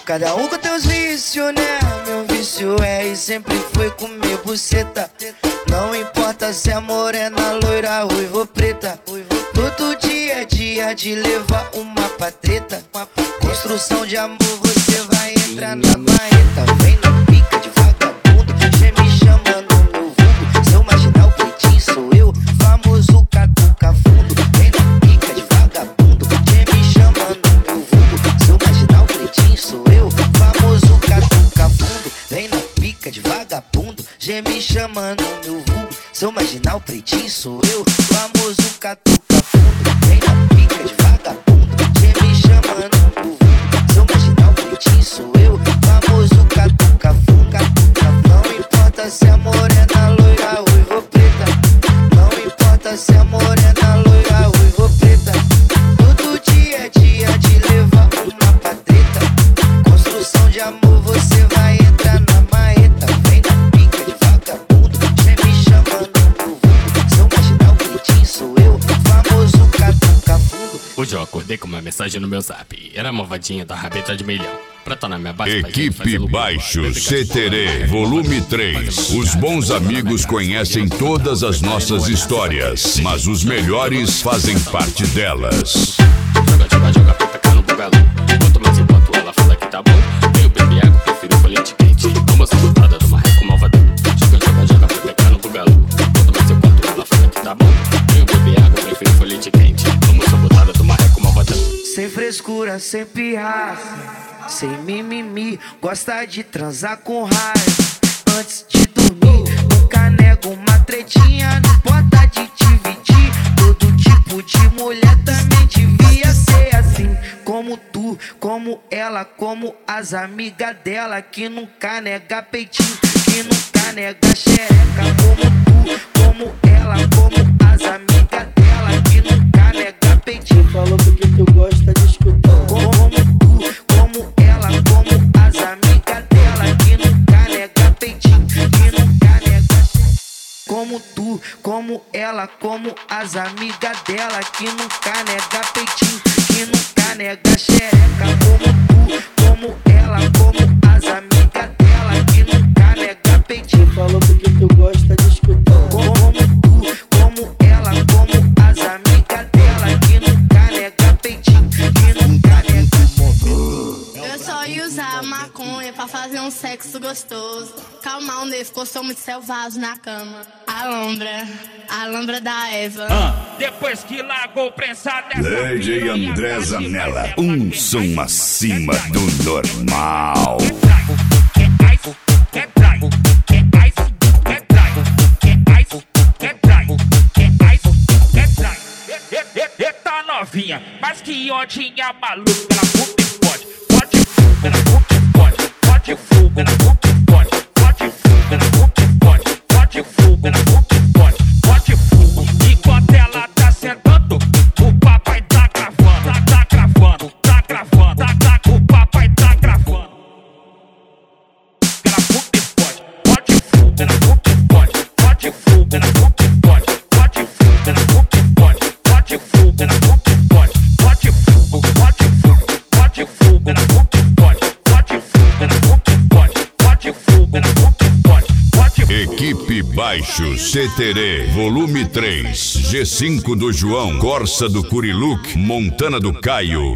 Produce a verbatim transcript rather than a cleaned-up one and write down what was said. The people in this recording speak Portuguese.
Cada um com teus vícios, né? Meu vício é e sempre foi comer buceta. Não importa se é morena, loira, ruiva ou preta. Todo dia é dia de levar uma patreta. Construção de amor, você vai entrar na marreta. Vem na pica de vagabundo, cê me chama no meu vulgo. Seu marginal pretinho sou eu, famoso catuca fundo. Vem na pica de vagabundo, cê me chama no meu vulgo. Seu marginal pretinho sou eu, famoso catuca fundo. Vem na pica de vagabundo, cê me chama no meu vulgo. Seu marginal pretinho sou eu, famoso catuca fundo. Vem na pica de vagabundo, cê me chama no meu vulgo. Seu marginal pretinho sou eu, famoso catuca fundo. Não importa se é morena, loira, ruiva ou preta. Não importa se é morena, loira, ruiva ou preta. Todo dia é dia de levar uma patreta. Construção de amor, você vai entrar na marreta. Vem na pica de vagabundo, cê me chama no meu vulgo. Seu marginal pretinho sou eu, famoso catuca fundo. Hoje eu acordei com uma mensagem no meu zap. Era uma vadinha da rabeta de milhão. Pra tá na minha base, Equipe Baixo C T R, volume três. Os bons amigos conhecem todas as nossas histórias, mas os melhores fazem parte delas. Joga, joga, joga, pepeca no bugalão. Quanto mais eu boto, ela fala que tá bom. Tenho bebê água, prefiro folhete quente. Toma essa botada do marreco malvadão. Joga, joga, joga, pepeca no bugalão. Quanto mais eu boto, ela fala que tá bom. Tenho bebê água, prefiro folhete quente. Toma essa botada do marreco malvadão. Sem frescura, sem pirraça, sem mimimi, gosta de transar com raiva. Antes de dormir, nunca nego uma tretinha. Não importa de dividir, todo tipo de mulher também devia ser assim. Como tu, como ela, como as amigas dela, que nunca nega peitinho, que nunca nega xereca. Como tu, como ela, como as amigas dela, que nunca nega peitinho. Falou porque tu gosta de escutar. Como tu, como ela, como as amigas dela, que nunca nega peitinho, que nunca nega. Como tu, como ela, como as amigas dela, que nunca nega peitinho, que nunca nega xereca. Como tu, como ela, como as amigas dela, que nunca nega peitinho. Falou porque tu gosta de escutar. Como tu, como ela, como as amigas dela, que nunca nega peitinho, que nunca nega. Eu só ia usar maconha pra fazer um sexo gostoso. Calmar um ficou sou muito selvagem na cama. Alambra, alambra da Eva. Ah, depois que largou prensada dessa D J André Zanella, um som acima do normal. Eita novinha, mas que ondinha maluca. Ela puta e pode, pode fogo, ela puta e pode, pode fogo, ela puta e pode, pode fogo, ela puta e pode, pode fogo, ela puta e pode, pode fogo. Enquanto ela tá sentando, o papai tá gravando, tá gravando, tá gravando, tá, tá, o papai tá gravando. Ela puta e pode, pode fogo, ela puta e pode, pode fogo, ela puta e pode, pode fogo, ela puta e pode, pode fogo, ela puta e pode, pode fogo, pode fogo, pode fogo, ela puta e pode, pode fogo, ela puta e pode, pode fogo, ela puta e pode, pode fogo. Equipe Baixo C T R, volume três. G cinco do João, Corsa do Curiluc, Montana do Caio.